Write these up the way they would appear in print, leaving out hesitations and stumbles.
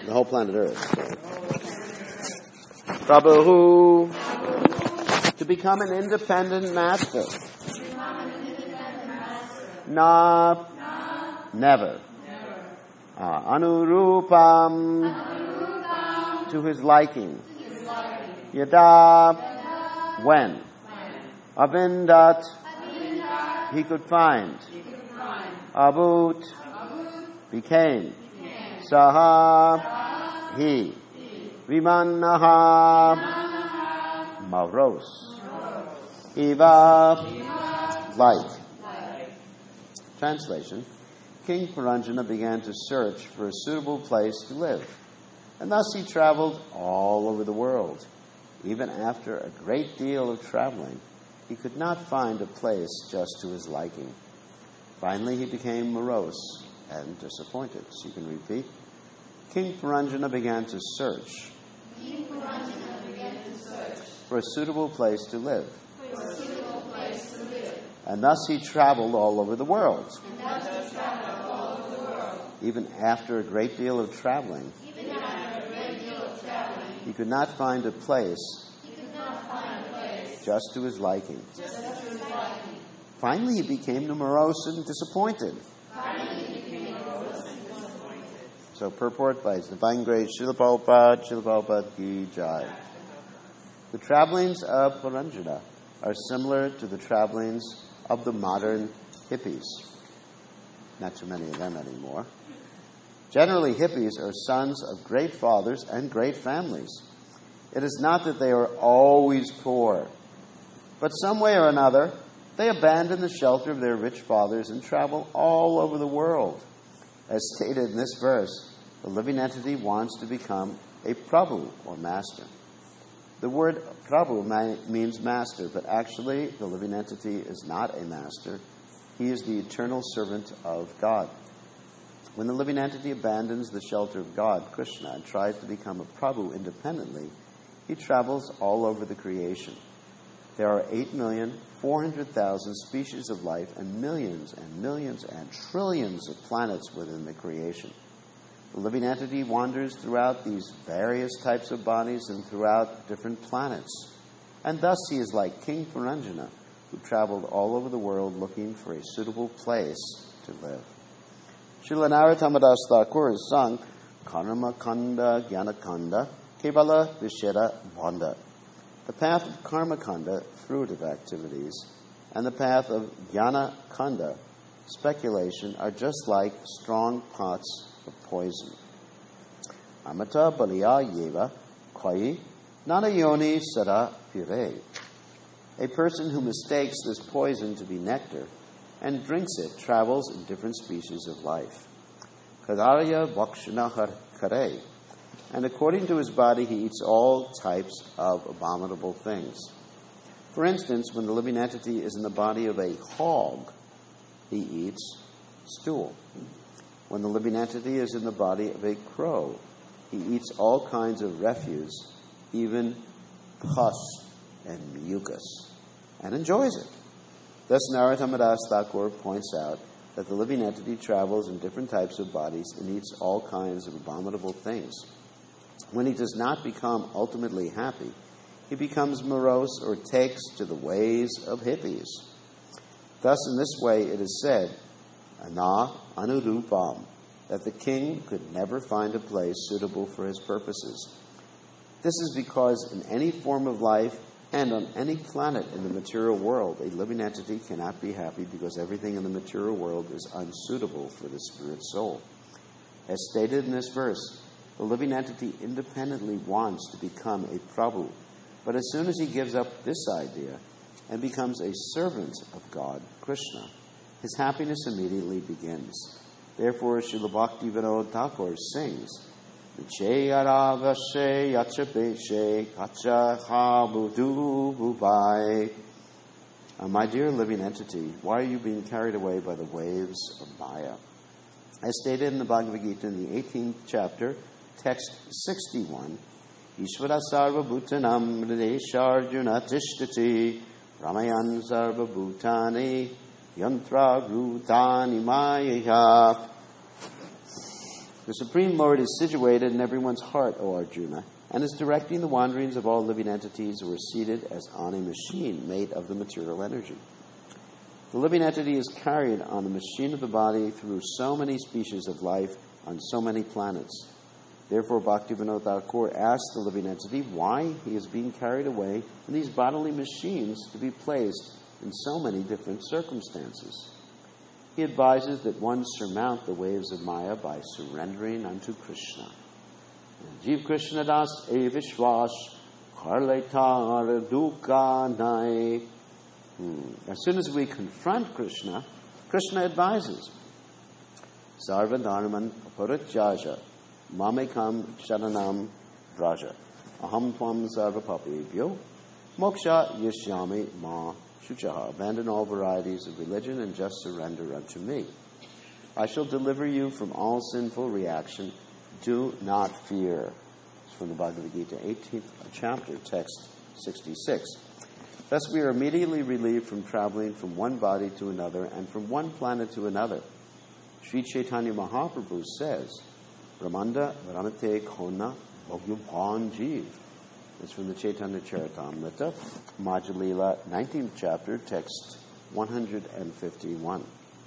The whole planet Earth. Prabhu, to become an independent master. Na, never. Anurupam, to his liking. Yada, when. Avindat, he could find. Abut, became. Saha, he. Vimanaha, Maros. Eva, like. Translation. King Puranjana began to search for a suitable place to live, and thus he traveled all over the world. Even after a great deal of traveling, he could not find a place just to his liking. Finally, he became morose and disappointed. So you can repeat. King Puranjana began to search for a suitable place to live. And thus he traveled all over the world. Even after a great deal of traveling, he could not find a place just to his liking. Finally, he became morose and disappointed. So, purport by His Divine Grace Srila Prabhupada Ki Jai. The travelings of Puranjana are similar to the travelings of the modern hippies. Not too many of them anymore. Generally, hippies are sons of great fathers and great families. It is not that they are always poor, but some way or another, they abandon the shelter of their rich fathers and travel all over the world. As stated in this verse, the living entity wants to become a Prabhu, or master. The word Prabhu means master, but actually the living entity is not a master. He is the eternal servant of God. When the living entity abandons the shelter of God, Krishna, and tries to become a Prabhu independently, he travels all over the creation. There are 8,400,000 species of life and millions and trillions of planets within the creation. The living entity wanders throughout these various types of bodies and throughout different planets. And thus he is like King Puranjana, who traveled all over the world looking for a suitable place to live. Srila Narottam Das Thakur has sung Karma Kanda Jnana Kanda Kevala Vishera Bhanda. The path of Karma Kanda, fruitive activities, and the path of Jnana Kanda, speculation, are just like strong pots of poison. Amata Baliya Yeva Koi Nanayoni Sada Pire. A person who mistakes this poison to be nectar and drinks it travels in different species of life. Kadarya Vakshana Kare. And according to his body, he eats all types of abominable things. For instance, when the living entity is in the body of a hog, he eats stool. When the living entity is in the body of a crow, he eats all kinds of refuse, even pus and mucus, and enjoys it. Thus, Narottam Das Thakur points out that the living entity travels in different types of bodies and eats all kinds of abominable things. When he does not become ultimately happy, he becomes morose or takes to the ways of hippies. Thus, in this way, it is said, Ana Anurupam, that the king could never find a place suitable for his purposes. This is because in any form of life and on any planet in the material world, a living entity cannot be happy because everything in the material world is unsuitable for the spirit soul. As stated in this verse, the living entity independently wants to become a Prabhu, but as soon as he gives up this idea and becomes a servant of God, Krishna, his happiness immediately begins. Therefore, Srila Bhaktivinoda Thakur sings, my dear living entity, why are you being carried away by the waves of Maya? As stated in the Bhagavad Gita in the 18th chapter, text 61, Ishvara sarva bhutanam hridesharjuna tishtati ramayan sarva bhutani yantra grutani maya. The Supreme Lord is situated in everyone's heart, O Arjuna, and is directing the wanderings of all living entities who are seated as on a machine made of the material energy. The living entity is carried on the machine of the body through so many species of life on so many planets. Therefore, Bhaktivinoda Thakur asked the living entity why he is being carried away in these bodily machines to be placed in so many different circumstances. He advises that one surmount the waves of Maya by surrendering unto Krishna. Jeev Krishna das e vishwas karletar dukanai. As soon as we confront Krishna, Krishna advises, Sarva dharman aparajjaja mamekam sharanam vraja aham tvam sarva papebhyo moksha yashyami ma shuchaha. Abandon all varieties of religion and just surrender unto me. I shall deliver you from all sinful reaction. Do not fear. It's from the Bhagavad Gita, 18th chapter, text 66. Thus we are immediately relieved from traveling from one body to another and from one planet to another. Sri Chaitanya Mahaprabhu says, Ramanda Ramate Khona Bhagyabhan Jeev. It's from the Chaitanya Charitamrita, Madhya Lila, 19th chapter, text 151.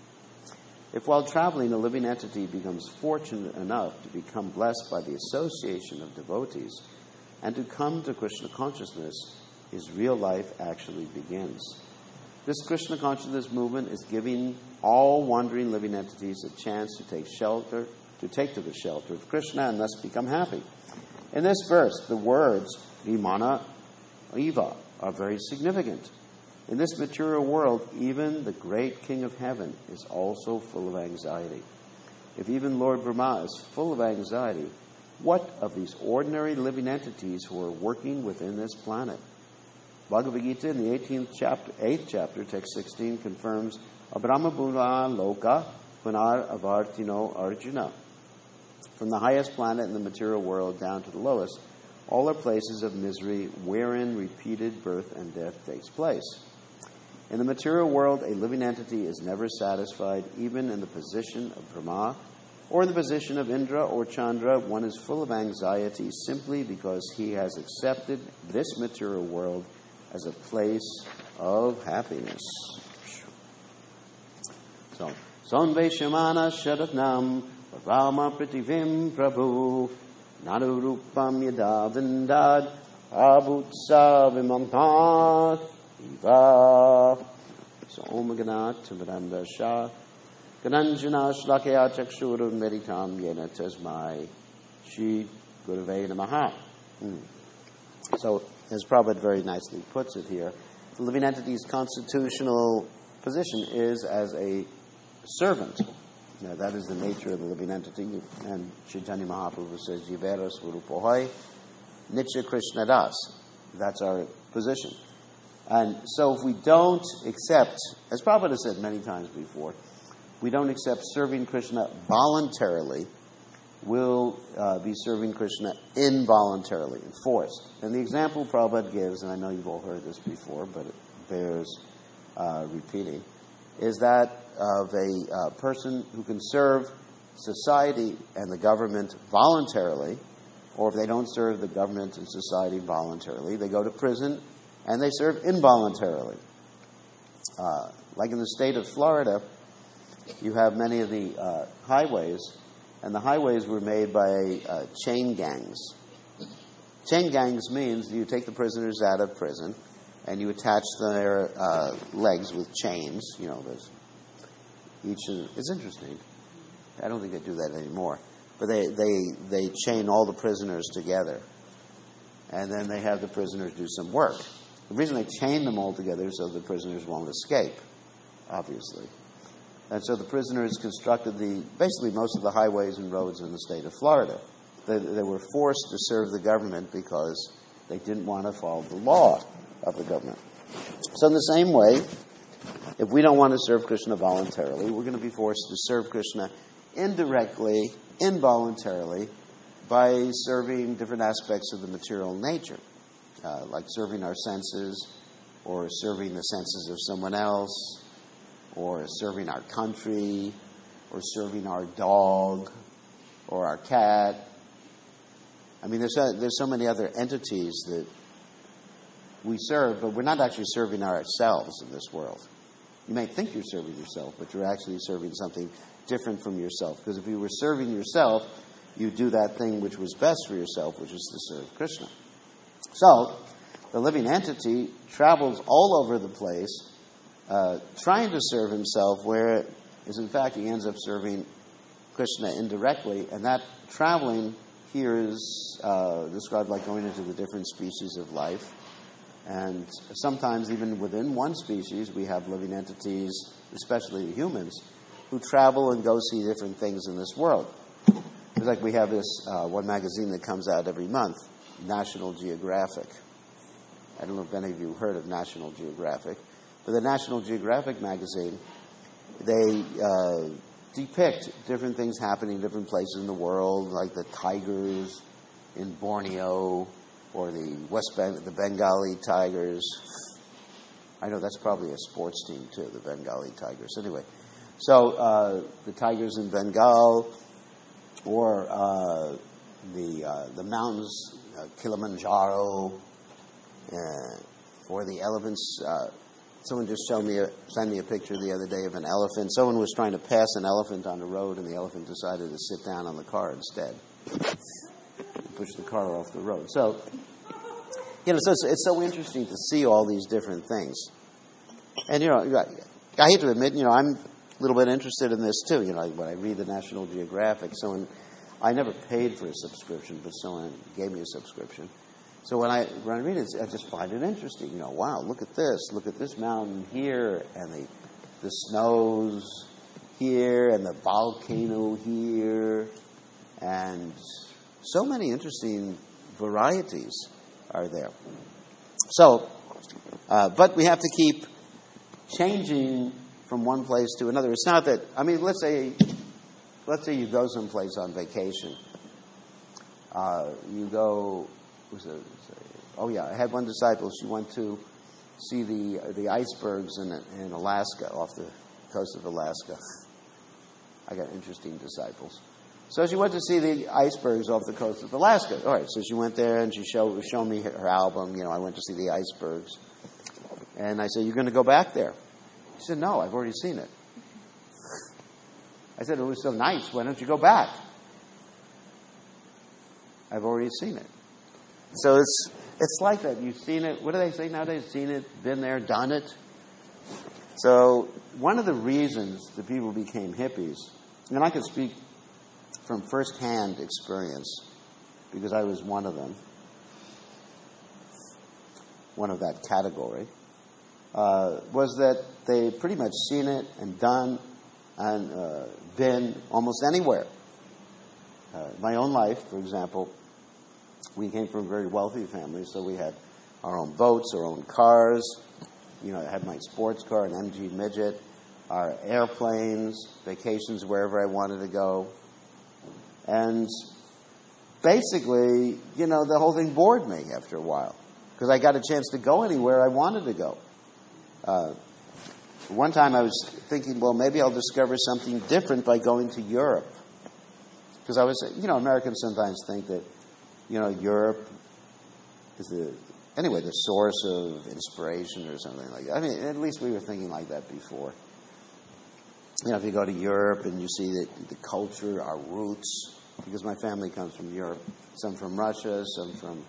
If while traveling a living entity becomes fortunate enough to become blessed by the association of devotees and to come to Krishna consciousness, his real life actually begins. This Krishna consciousness movement is giving all wandering living entities a chance to take to the shelter of Krishna and thus become happy. In this verse, the words Vimana Eva are very significant. In this material world, even the great King of Heaven is also full of anxiety. If even Lord Brahma is full of anxiety, what of these ordinary living entities who are working within this planet? Bhagavad Gita in the 8th chapter, text 16, confirms Abrahma Bhuna Loka Punar Avartino Arjuna. From the highest planet in the material world down to the lowest, all are places of misery wherein repeated birth and death takes place. In the material world, a living entity is never satisfied, even in the position of Brahma or in the position of Indra or Chandra. One is full of anxiety simply because he has accepted this material world as a place of happiness. So, Sonveshamana Sharatnam Rama Pritivim Prabhu Narurupam Yada Vindad Abhutsa Vimamtat Eva. So Om Ganat Timaranda Shah Gananjana Shlakya Chakshura Meditam Yena Tasmai Shri Gurave Namaha. So, as Prabhupada very nicely puts it here, the living entity's constitutional position is as a servant. Now, that is the nature of the living entity. And Chaitanya Mahaprabhu says, Jivera Swarupohai Nitya Krishna Das. That's our position. And so if we don't accept, as Prabhupada has said many times before, we don't accept serving Krishna voluntarily, we'll be serving Krishna involuntarily, enforced. And the example Prabhupada gives, and I know you've all heard this before, but it bears repeating, is that of a person who can serve society and the government voluntarily, or if they don't serve the government and society voluntarily, they go to prison and they serve involuntarily. Like in the state of Florida, you have many of the highways, and the highways were made by chain gangs. Chain gangs means you take the prisoners out of prison and you attach their legs with chains. You know, it's interesting. I don't think they do that anymore. But they chain all the prisoners together. And then they have the prisoners do some work. The reason they chain them all together is so the prisoners won't escape, obviously. And so the prisoners constructed basically most of the highways and roads in the state of Florida. They were forced to serve the government because they didn't want to follow the law of the government. So in the same way, if we don't want to serve Krishna voluntarily, we're going to be forced to serve Krishna indirectly, involuntarily, by serving different aspects of the material nature, like serving our senses, or serving the senses of someone else, or serving our country, or serving our dog, or our cat. I mean, there's so many other entities that we serve, but we're not actually serving ourselves in this world. You may think you're serving yourself, but you're actually serving something different from yourself. Because if you were serving yourself, you do that thing which was best for yourself, which is to serve Krishna. So, the living entity travels all over the place, trying to serve himself, where is in fact he ends up serving Krishna indirectly, and that traveling here is described like going into the different species of life. And sometimes even within one species, we have living entities, especially humans, who travel and go see different things in this world. It's like we have this one magazine that comes out every month, National Geographic. I don't know if any of you heard of National Geographic, but the National Geographic magazine, they depict different things happening in different places in the world, like the tigers in Borneo, or the Bengali tigers. I know that's probably a sports team too, the Bengali tigers. Anyway, so the tigers in Bengal, or the mountains, Kilimanjaro, or the elephants. Someone just sent me a picture the other day of an elephant. Someone was trying to pass an elephant on the road, and the elephant decided to sit down on the car instead. Push the car off the road. So, so it's so interesting to see all these different things. And, I hate to admit, I'm a little bit interested in this too. When I read the National Geographic, I never paid for a subscription, but someone gave me a subscription. So when I read it, I just find it interesting. Wow, look at this mountain here, and the snows here, and the volcano here, and so many interesting varieties are there. So, but we have to keep changing from one place to another. It's not that, let's say you go someplace on vacation. You go, I had one disciple, she went to see the icebergs in Alaska, off the coast of Alaska. I got interesting disciples. So she went to see the icebergs off the coast of Alaska. All right, so she went there and she showed me her album. I went to see the icebergs. And I said, "You're going to go back there?" She said, "No, I've already seen it." I said, "It was so nice. Why don't you go back?" "I've already seen it." So it's like that. You've seen it. What do they say nowadays? Seen it, been there, done it. So one of the reasons that people became hippies, and I can speak from first-hand experience, because I was one of them, one of that category, was that they pretty much seen it and done and been almost anywhere. My own life, for example, we came from a very wealthy family, so we had our own boats, our own cars. I had my sports car, an MG Midget, our airplanes, vacations wherever I wanted to go. And basically, the whole thing bored me after a while, because I got a chance to go anywhere I wanted to go. One time I was thinking, well, maybe I'll discover something different by going to Europe. Because I was, Americans sometimes think that, Europe is the source of inspiration or something like that. At least we were thinking like that before. If you go to Europe and you see the culture, our roots, because my family comes from Europe, some from Russia, some from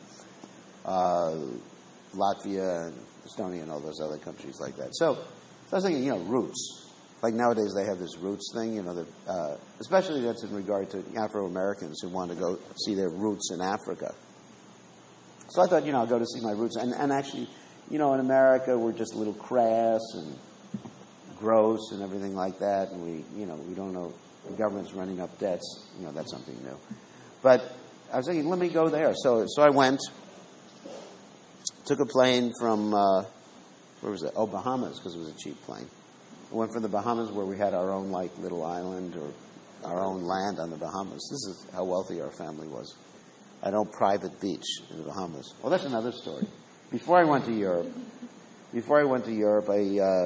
Latvia, and Estonia, and all those other countries like that. So I was thinking, roots. Like nowadays they have this roots thing, especially that's in regard to Afro-Americans who want to go see their roots in Africa. So I thought, I'll go to see my roots. And actually, in America we're just a little crass and gross and everything like that, and we don't know, the government's running up debts. That's something new. But I was thinking, let me go there. So I went, took a plane from where was it? Oh, Bahamas, because it was a cheap plane. I went from the Bahamas, where we had our own little island or our own land on the Bahamas. This is how wealthy our family was. An old private beach in the Bahamas. Well, that's another story. Before I went to Europe,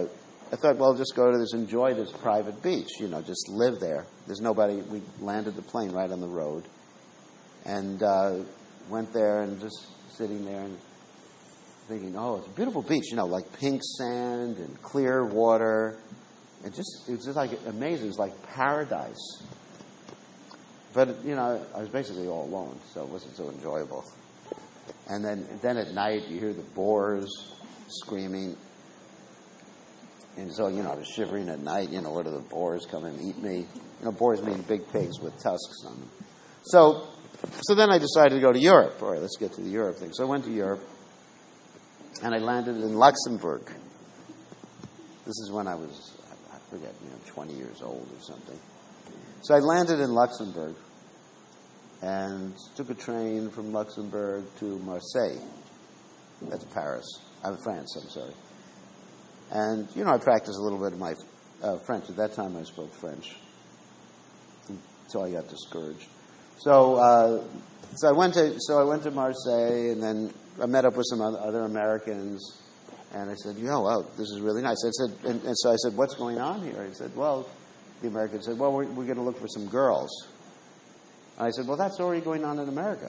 I thought, well, just go to this, enjoy this private beach, just live there. There's nobody. We landed the plane right on the road, and went there and just sitting there and thinking, oh, it's a beautiful beach, like pink sand and clear water. It was just like amazing. It was like paradise. But, I was basically all alone, so it wasn't so enjoyable. And then at night, you hear the boars screaming. And so, I was shivering at night, what are the boars come and eat me? Boars mean big pigs with tusks on them. So then I decided to go to Europe. All right, let's get to the Europe thing. So I went to Europe, and I landed in Luxembourg. This is when I was, I forget, 20 years old or something. So I landed in Luxembourg and took a train from Luxembourg to Marseille. That's Paris. France, I'm sorry. And, I practiced a little bit of my French. At that time, I spoke French. So I got discouraged. So I went to Marseille, and then I met up with some other Americans, and I said, wow, this is really nice. And so I said, what's going on here? He said, well, the American said, well, we're going to look for some girls. And I said, well, that's already going on in America.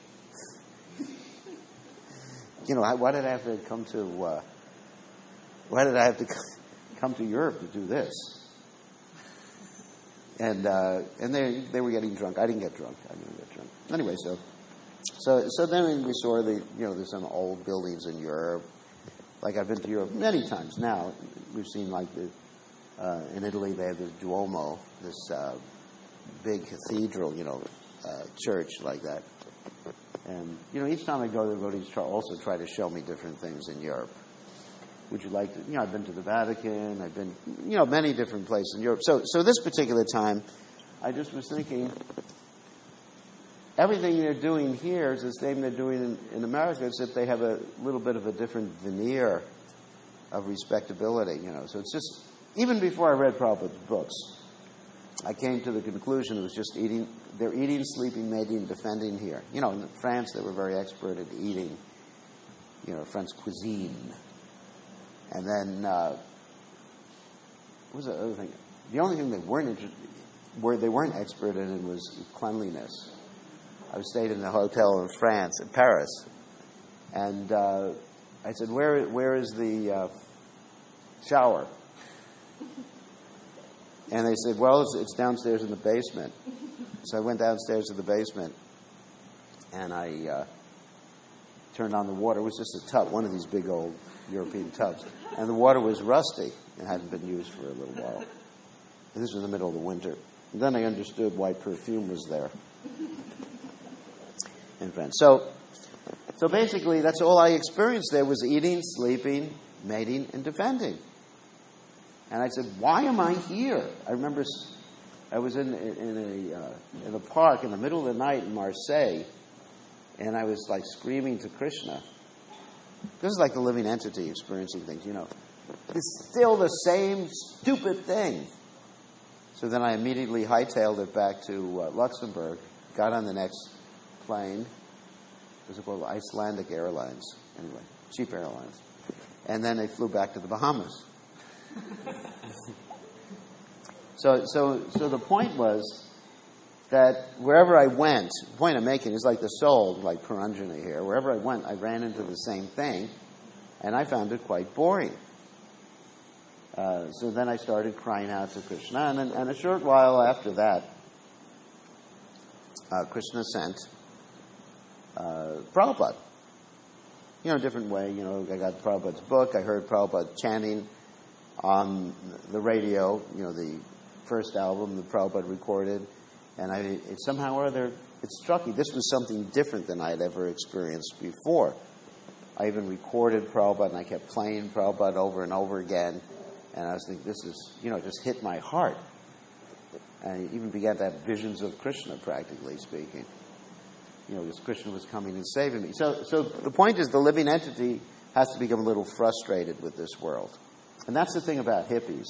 Why did I have to come to come to Europe to do this? And they were getting drunk. I didn't get drunk. Anyway, so then we saw there's some old buildings in Europe. Like I've been to Europe many times now. We've seen in Italy they have this Duomo, this big cathedral, church like that. And each time I go, the devotees also try to show me different things in Europe. Would you like to? I've been to the Vatican. I've been, many different places in Europe. So this particular time, I just was thinking, everything they're doing here is the same they're doing in America, except they have a little bit of a different veneer of respectability. So it's just, even before I read Prabhupada's books, I came to the conclusion it was just they're eating, sleeping, mating, defending here. In France, they were very expert at eating, French cuisine. And then, what was the other thing? The only thing they weren't expert in was cleanliness. I stayed in a hotel in France, in Paris, and I said, where is the shower? And they said, well, it's downstairs in the basement. So I went downstairs to the basement, and I turned on the water. It was just a tub, one of these big old European tubs. And the water was rusty and hadn't been used for a little while. And this was in the middle of the winter. And then I understood why perfume was there in France. So basically, that's all I experienced there was eating, sleeping, mating, and defending. And I said, why am I here? I remember I was in a park in the middle of the night in Marseille, and I was like screaming to Krishna. This is like the living entity experiencing things, It's still the same stupid thing. So then I immediately hightailed it back to Luxembourg, got on the next plane. It was called Icelandic Airlines. Anyway, cheap airlines. And then they flew back to the Bahamas. So the point was that wherever I went, the point I'm making is like the soul, like Puranjana here. Wherever I went, I ran into the same thing, and I found it quite boring. So then I started crying out to Krishna, and a short while after that, Krishna sent Prabhupada. A different way. I got Prabhupada's book. I heard Prabhupada chanting on the radio, the first album that Prabhupada recorded, and it somehow or other, it struck me. This was something different than I had ever experienced before. I even recorded Prabhupada, and I kept playing Prabhupada over and over again, and I was thinking, this is, just hit my heart. And I even began to have visions of Krishna, practically speaking. Because Krishna was coming and saving me. So the point is, the living entity has to become a little frustrated with this world. And that's the thing about hippies.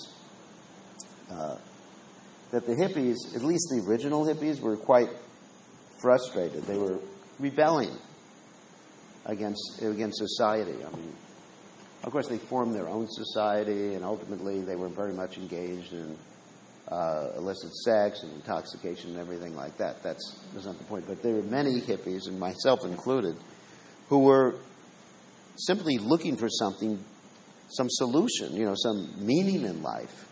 That the hippies, at least the original hippies, were quite frustrated. They were rebelling against society. I mean, Of course, they formed their own society, and ultimately they were very much engaged in illicit sex and intoxication and everything like that. That's not the point. But there were many hippies, and myself included, who were simply looking for something, some solution, some meaning in life.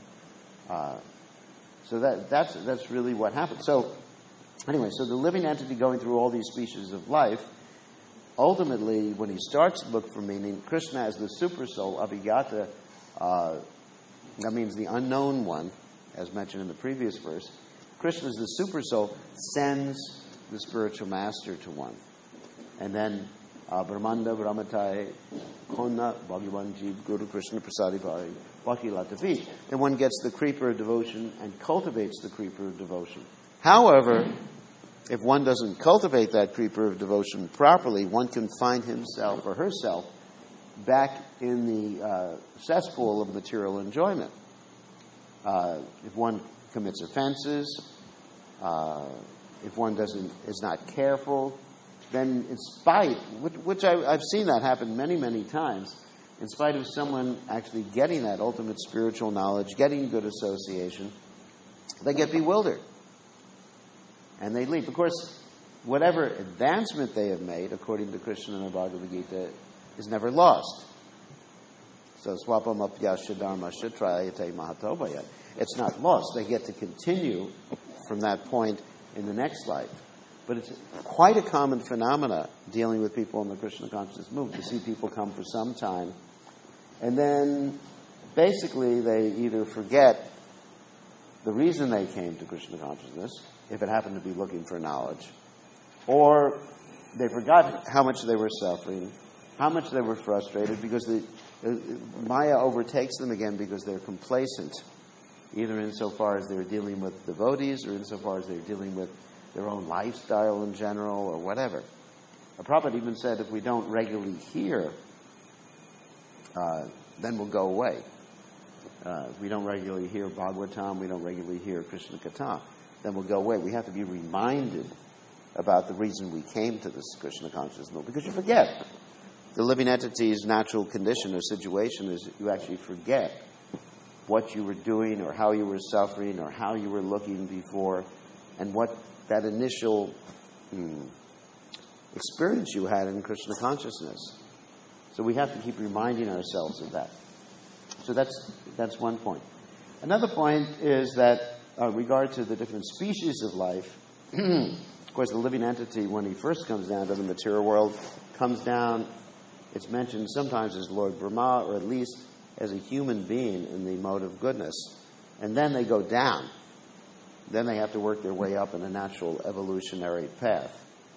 So that's really what happened. So anyway, so the living entity going through all these species of life, ultimately, when he starts to look for meaning, Krishna as the super soul, Abhigata, that means the unknown one, as mentioned in the previous verse, Krishna as the super soul sends the spiritual master to one. And then Brahmanda Brahmatai Kona Bhagavan Jeev Guru Krishna Prasadi Bhari Bhakti Latavi. And one gets the creeper of devotion and cultivates the creeper of devotion. However, if one doesn't cultivate that creeper of devotion properly, one can find himself or herself back in the cesspool of material enjoyment. If one commits offenses, if one is not careful, then in spite, which I've seen that happen many, many times, in spite of someone actually getting that ultimate spiritual knowledge, getting good association, they get bewildered. And they leave. Of course, whatever advancement they have made, according to Krishna and the Bhagavad Gita, is never lost. So, swapam apyasya dharma shatrayate mahatobhaya. It's not lost. They get to continue from that point in the next life. But it's quite a common phenomena dealing with people in the Krishna consciousness movement. You see people come for some time, and then basically they either forget the reason they came to Krishna consciousness, if it happened to be looking for knowledge, or they forgot how much they were suffering, how much they were frustrated, because the Maya overtakes them again because they're complacent, either insofar as they're dealing with devotees or insofar as they're dealing with their own lifestyle in general or whatever. The Prabhupada even said if we don't regularly hear, then we'll go away. If we don't regularly hear Bhagavatam, we don't regularly hear Krishna Katha, then we'll go away. We have to be reminded about the reason we came to this Krishna consciousness movement, because you forget. The living entity's natural condition or situation is you actually forget what you were doing or how you were suffering or how you were looking before and what that initial experience you had in Krishna consciousness. So we have to keep reminding ourselves of that. So that's one point. Another point is that regard to the different species of life, of course the living entity, when he first comes down to the material world, comes down, it's mentioned sometimes as Lord Brahma, or at least as a human being in the mode of goodness. And then they go down. Then they have to work their way up in a natural evolutionary path.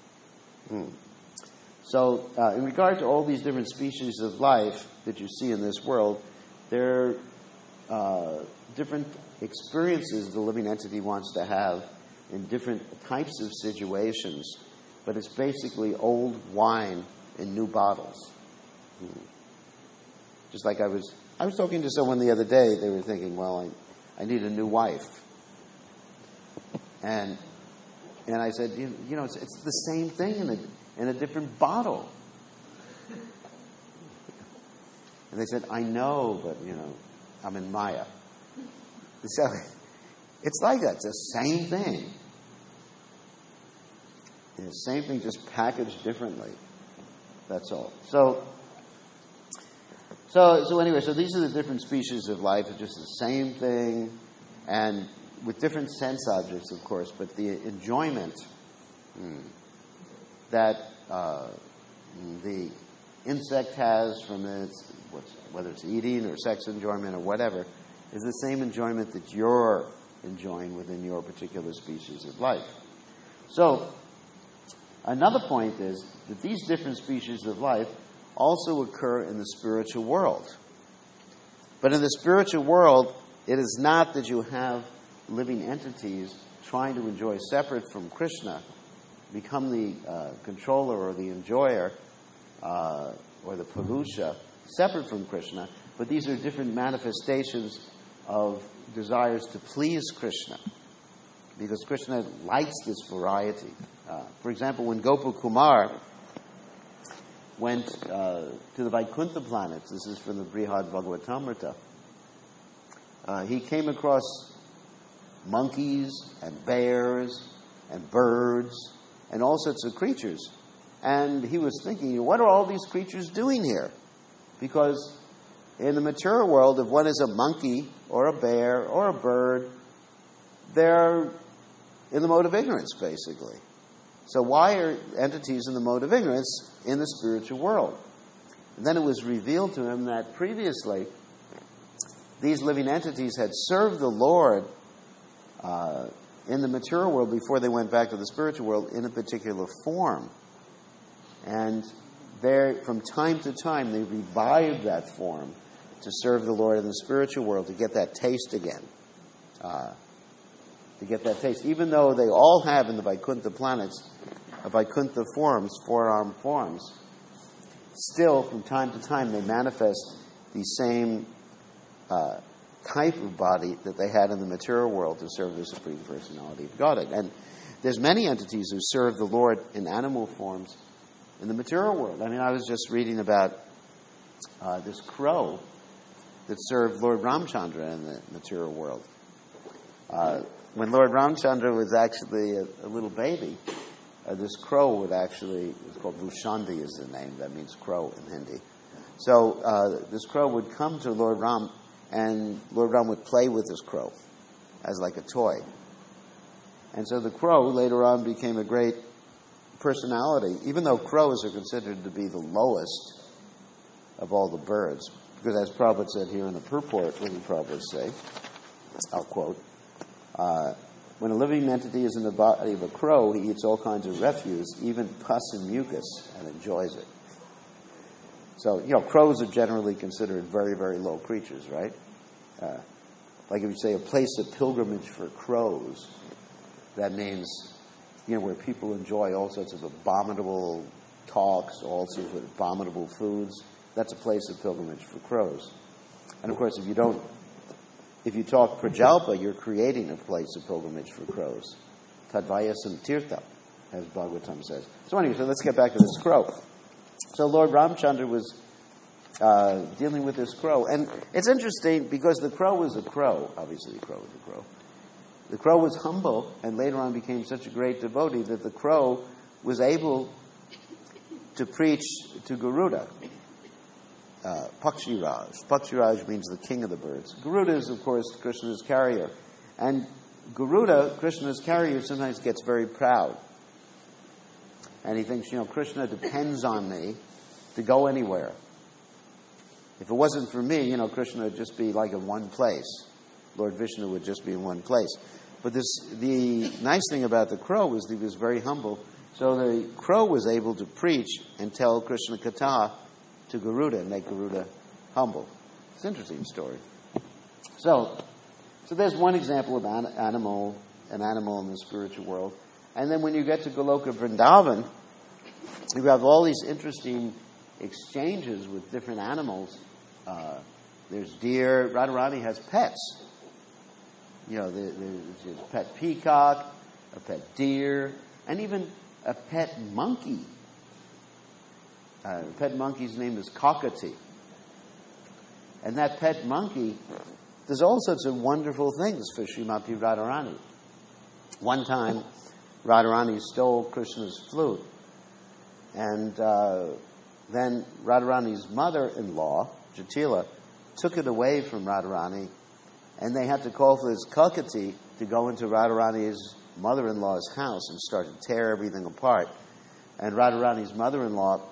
So, in regard to all these different species of life that you see in this world, there are different experiences the living entity wants to have in different types of situations, but it's basically old wine in new bottles. Just like I was talking to someone the other day, they were thinking, well, I need a new wife. And I said, it's the same thing in a different bottle. And they said, I know, but, I'm in Maya. So it's like that. It's the same thing. And the same thing, just packaged differently. That's all. So anyway, so these are the different species of life. It's just the same thing, and with different sense objects, of course, but the enjoyment that the insect has from whether it's eating or sex enjoyment or whatever, is the same enjoyment that you're enjoying within your particular species of life. So, another point is that these different species of life also occur in the spiritual world. But in the spiritual world, it is not that you have living entities trying to enjoy separate from Krishna, become the controller or the enjoyer or the Purusha separate from Krishna, but these are different manifestations of desires to please Krishna, because Krishna likes this variety. For example, when Gopakumar went to the Vaikuntha planets. This is from the Brihad Bhagavatamrita. He came across monkeys and bears and birds and all sorts of creatures. And he was thinking, what are all these creatures doing here? Because in the mature world, if one is a monkey or a bear or a bird, they're in the mode of ignorance, basically. So why are entities in the mode of ignorance in the spiritual world? And then it was revealed to him that previously these living entities had served the Lord in the mature world before they went back to the spiritual world in a particular form. And from time to time, they revived that form to serve the Lord in the spiritual world, to get that taste again. To get that taste. Even though they all have in the Vaikuntha planets Vaikuntha forms, four-armed forms, still from time to time they manifest the same type of body that they had in the material world to serve the Supreme Personality of Godhead. And there's many entities who serve the Lord in animal forms in the material world. I mean, I was just reading about this crow that served Lord Ramchandra in the material world. When Lord Ramchandra was actually a little baby, this crow would actually, it's called Bhushandi is the name, that means crow in Hindi. So this crow would come to Lord Ram, and Lord Ram would play with this crow as like a toy. And so the crow later on became a great personality, even though crows are considered to be the lowest of all the birds. Because as Prabhupada said here in the purport, what did Prabhupada say? I'll quote. When a living entity is in the body of a crow, he eats all kinds of refuse, even pus and mucus, and enjoys it. So, crows are generally considered very, very low creatures, right? Like if you say a place of pilgrimage for crows, that means, where people enjoy all sorts of abominable talks, all sorts of abominable foods. That's a place of pilgrimage for crows. And of course, if you talk Prajalpa, you're creating a place of pilgrimage for crows. Tadvayasam tirtha, as Bhagavatam says. So anyway, let's get back to this crow. So Lord Ramchandra was dealing with this crow. And it's interesting because the crow was a crow. Obviously, the crow was a crow. The crow was humble and later on became such a great devotee that the crow was able to preach to Garuda. Pakshiraj. Pakshiraj means the king of the birds. Garuda is, of course, Krishna's carrier. And Garuda, Krishna's carrier, sometimes gets very proud. And he thinks, Krishna depends on me to go anywhere. If it wasn't for me, Krishna would just be like in one place. Lord Vishnu would just be in one place. But the nice thing about the crow was that he was very humble. So the crow was able to preach and tell Krishna Katha to Garuda and make Garuda humble. It's an interesting story. So there's one example of an animal in the spiritual world. And then when you get to Goloka Vrindavan, you have all these interesting exchanges with different animals. There's deer. Radharani has pets. There's a pet peacock, a pet deer, and even a pet monkey. The pet monkey's name is Kakati. And that pet monkey does all sorts of wonderful things for Srimati Radharani. One time, Radharani stole Krishna's flute. And then Radharani's mother-in-law, Jatila, took it away from Radharani. And they had to call for this Kakati to go into Radharani's mother-in-law's house and start to tear everything apart. And Radharani's mother-in-law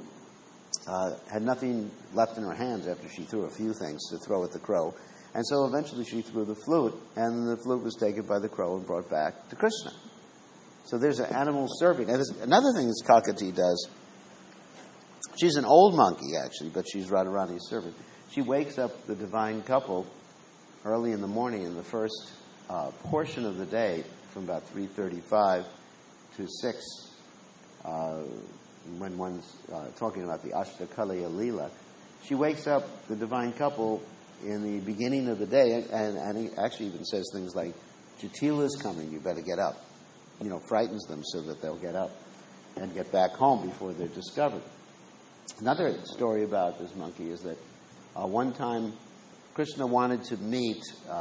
had nothing left in her hands after she threw a few things to throw at the crow. And so eventually she threw the flute, and the flute was taken by the crow and brought back to Krishna. So there's an animal serving. And another thing this Kakati does, she's an old monkey, actually, but she's Radharani's servant. She wakes up the divine couple early in the morning in the first portion of the day, from about 3:35 to 6, when one's talking about the Ashtakalaya Leela. She wakes up the divine couple in the beginning of the day, and he actually even says things like, Jatila's coming, you better get up. Frightens them so that they'll get up and get back home before they're discovered. Another story about this monkey is that one time Krishna wanted to meet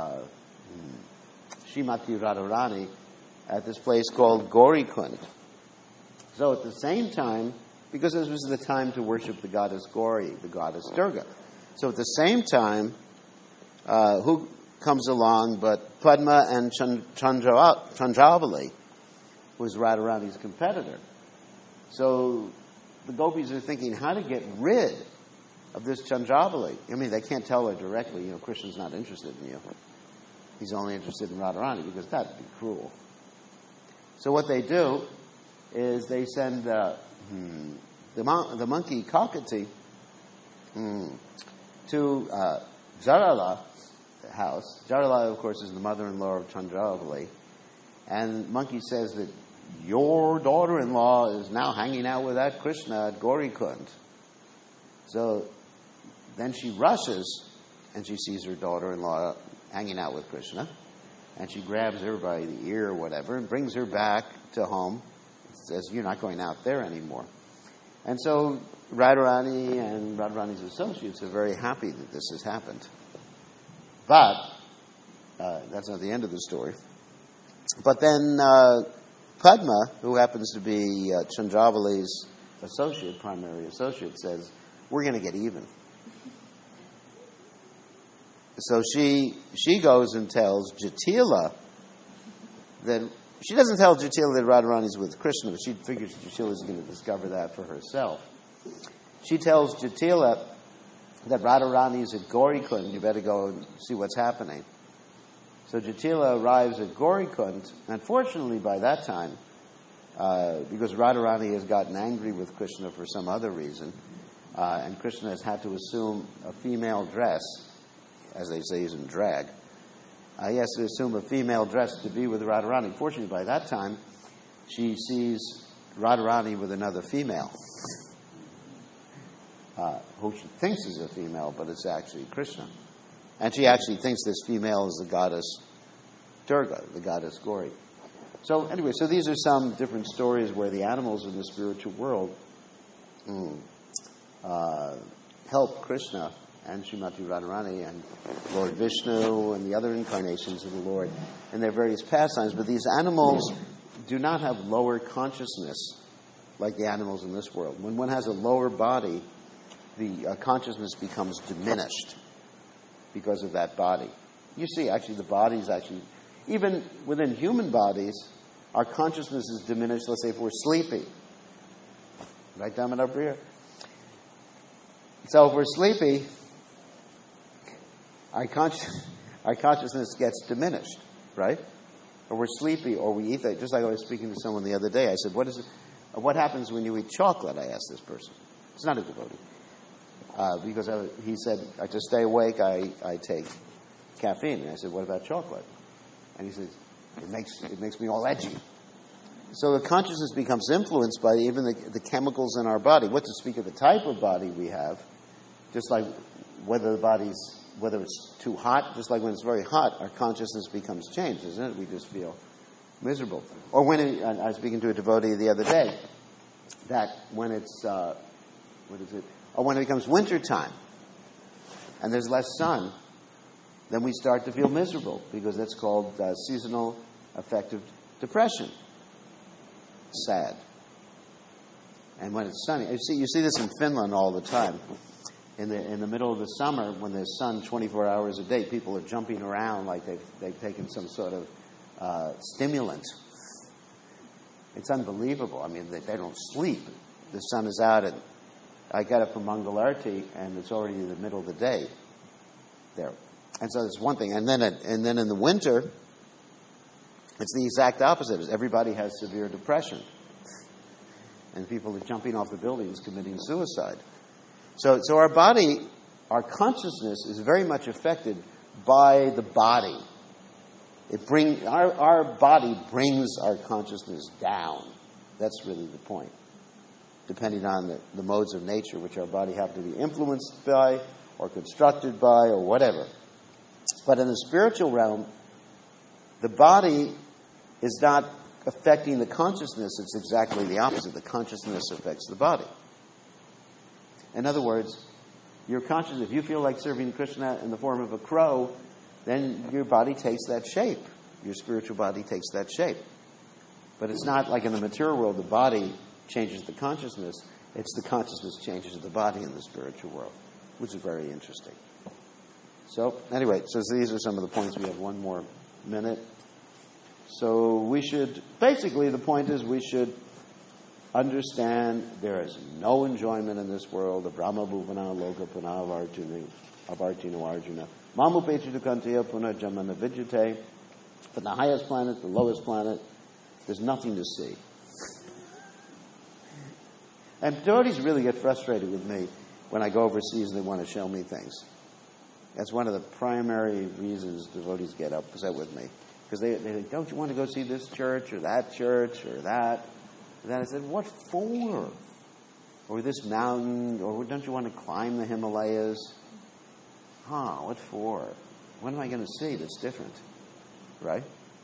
Srimati Radharani at this place called Gaurikund. So at the same time, because this was the time to worship the goddess Gauri, the goddess Durga. So at the same time, who comes along but Padma and Chandravali, who is Radharani's competitor. So the gopis are thinking how to get rid of this Chandravali. I mean, they can't tell her directly, Krishna's not interested in you. He's only interested in Radharani, because that would be cruel. So what they do is they send the monkey Kakati to Jarala's house. Jarala, of course, is the mother-in-law of Chandravali. And monkey says that your daughter-in-law is now hanging out with that Krishna at Gaurikund. So then she rushes, and she sees her daughter-in-law hanging out with Krishna. And she grabs her by the ear or whatever and brings her back to home. Says, you're not going out there anymore. And so Radharani and Radharani's associates are very happy that this has happened. But that's not the end of the story. But then Padma, who happens to be Chandravali's primary associate, says, we're going to get even. So she goes and tells Jatila that, she doesn't tell Jatila that Radharani's with Krishna, but she figures Jatila's going to discover that for herself. She tells Jatila that Radharani's at Gaurikund, you better go and see what's happening. So Jatila arrives at Gaurikund. Unfortunately, by that time, because Radharani has gotten angry with Krishna for some other reason, and Krishna has had to assume a female dress, as they say, he's in drag. He has to assume a female dress to be with Radharani. Fortunately, by that time, she sees Radharani with another female, who she thinks is a female, but it's actually Krishna. And she actually thinks this female is the goddess Durga, the goddess Gauri. So anyway, so these are some different stories where the animals in the spiritual world help Krishna and Srimati Radharani and Lord Vishnu and the other incarnations of the Lord in their various pastimes. But these animals do not have lower consciousness like the animals in this world. When one has a lower body, the consciousness becomes diminished because of that body. You see, actually, the body's actually, even within human bodies, our consciousness is diminished, let's say, if we're sleepy. Right, Dhammapriya? So if we're sleepy, our consciousness gets diminished, right? Or we're sleepy, or we eat that. Just like I was speaking to someone the other day, I said, what happens when you eat chocolate? I asked this person. It's not a devotee. Because he said, to stay awake, I take caffeine. And I said, what about chocolate? And he said, it makes me all edgy. So the consciousness becomes influenced by even the chemicals in our body. What to speak of the type of body we have, just like whether it's too hot, just like when it's very hot, our consciousness becomes changed, isn't it? We just feel miserable. Or I was speaking to a devotee the other day, that when it's, or when it becomes wintertime and there's less sun, then we start to feel miserable because that's called seasonal affective depression. Sad. And when it's sunny, you see this in Finland all the time. In the middle of the summer, when there's sun 24 hours a day, people are jumping around like they've taken some sort of stimulant. It's unbelievable. I mean, they don't sleep. The sun is out, and I got up from Mangalarti, and it's already in the middle of the day there. And so that's one thing. And then in the winter, it's the exact opposite. Everybody has severe depression. And people are jumping off the buildings committing suicide. So our body, our consciousness is very much affected by the body. Our body brings our consciousness down. That's really the point. Depending on the modes of nature which our body have to be influenced by or constructed by or whatever. But in the spiritual realm, the body is not affecting the consciousness. It's exactly the opposite. The consciousness affects the body. In other words, your consciousness, if you feel like serving Krishna in the form of a crow, then your body takes that shape. Your spiritual body takes that shape. But it's not like in the material world, the body changes the consciousness. It's the consciousness changes the body in the spiritual world, which is very interesting. So, anyway, so these are some of the points. We have one more minute. So we should, basically the point is we should understand there is no enjoyment in this world. Brahma bhuvana loka puna avartino arjuna. Mamu pechidukantiya puna jamana vidyate. From the highest planet, the lowest planet, there's nothing to see. And devotees really get frustrated with me when I go overseas and they want to show me things. That's one of the primary reasons devotees get upset with me. Because they think, don't you want to go see this church or that church or that? And then I said, what for? Or this mountain? Or don't you want to climb the Himalayas? What for? What am I going to see that's different? Right?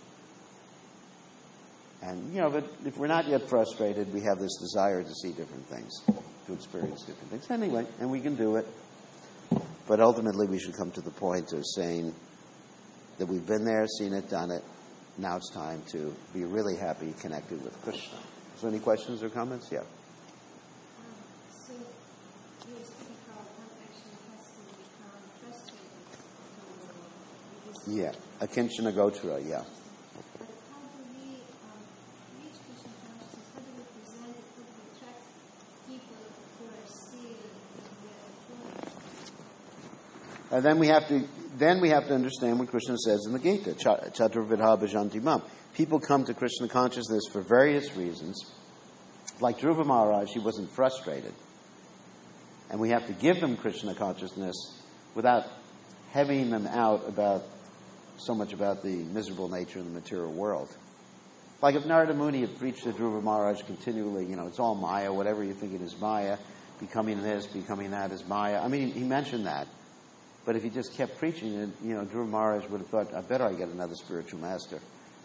And, but if we're not yet frustrated, we have this desire to see different things, to experience different things. Anyway, and we can do it. But ultimately, we should come to the point of saying that we've been there, seen it, done it. Now it's time to be really happy, connected with Krishna. So any questions or comments? Yeah. So you're speaking how one actually has to become frustrated. Yeah. Akinchana Gochara, yeah. But how do we reach Krishna consciousness? How do we present it? How do we attract people who are still in their form? And then we have to understand what Krishna says in the Gita, Chaturvidha Bhajanti Mam. People come to Krishna consciousness for various reasons. Like Dhruva Maharaj, he wasn't frustrated. And we have to give them Krishna consciousness without heavying them out so much about the miserable nature of the material world. Like if Narada Muni had preached to Dhruva Maharaj continually, it's all Maya, whatever you think it is Maya, becoming this, becoming that is Maya. I mean, he mentioned that. But if he just kept preaching it, Dhruva Maharaj would have thought, I better I get another spiritual master.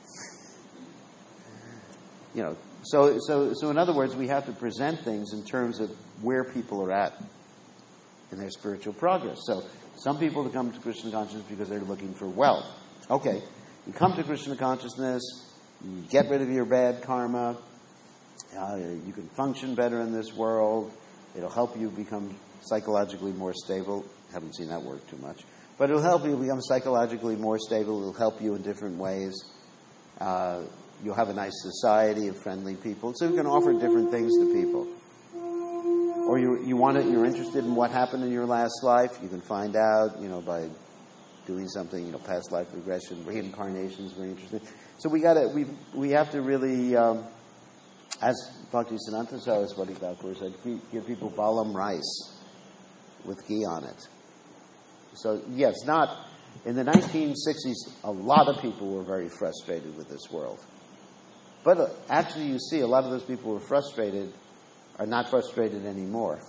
So in other words, we have to present things in terms of where people are at in their spiritual progress. So some people come to Krishna consciousness because they're looking for wealth. Okay, you come to Krishna consciousness, you get rid of your bad karma, you can function better in this world, it'll help you become psychologically more stable. Haven't seen that work too much. But it'll help you become psychologically more stable. It'll help you in different ways. You'll have a nice society of friendly people. So you can offer different things to people. Or you're interested in what happened in your last life. You can find out, by doing something, past life regression, reincarnation is very interesting. So we have to really, as Bhaktisiddhanta Saraswati Thakur said, give people balam rice with ghee on it. So, yes, in the 1960s, a lot of people were very frustrated with this world. But actually, you see, a lot of those people who were frustrated are not frustrated anymore.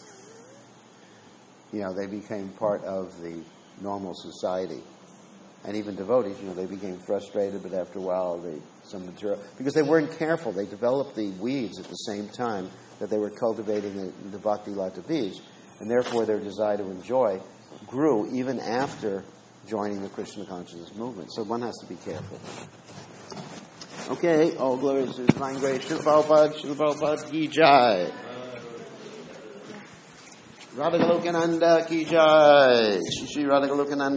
They became part of the normal society. And even devotees, they became frustrated, but after a while, because they weren't careful, they developed the weeds at the same time that they were cultivating the Bhakti Lata Bij, and therefore their desire to enjoy grew even after joining the Krishna consciousness movement. So one has to be careful. Okay, all glories to His Divine Grace. Srila Prabhupada ki jai. Radha Golokananda ki jai. Shri Radha Golokananda.